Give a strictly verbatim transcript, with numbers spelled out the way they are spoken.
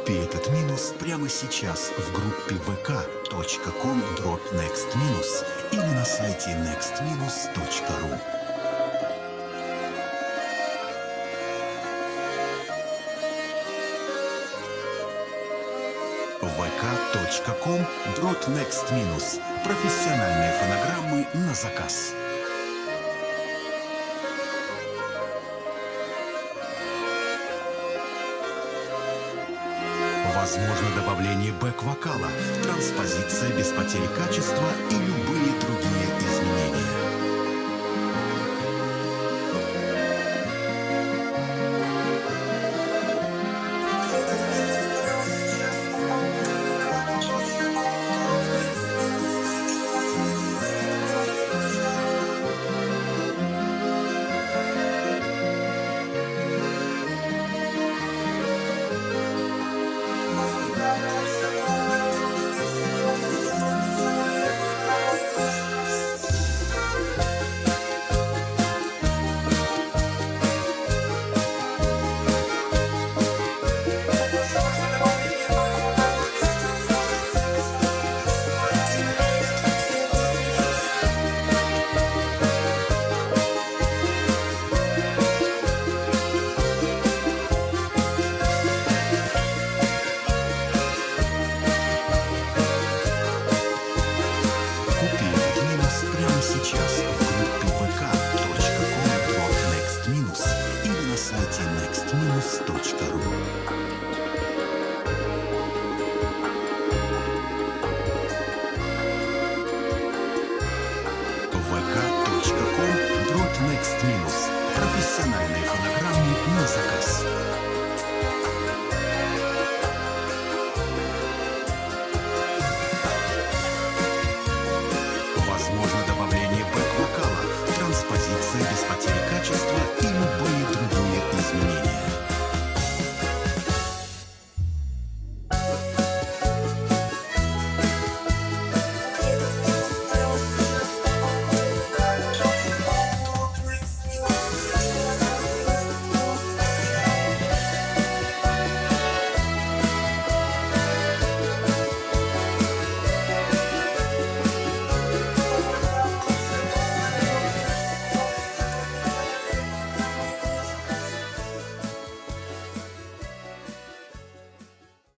Купи этот минус прямо сейчас в группе vk.com дробь next минус или на сайте next минус точка ру. vk.com дробь next минус. Профессиональные фонограммы на заказ. Возможно добавление бэк-вокала, транспозиция без потери качества и любые другие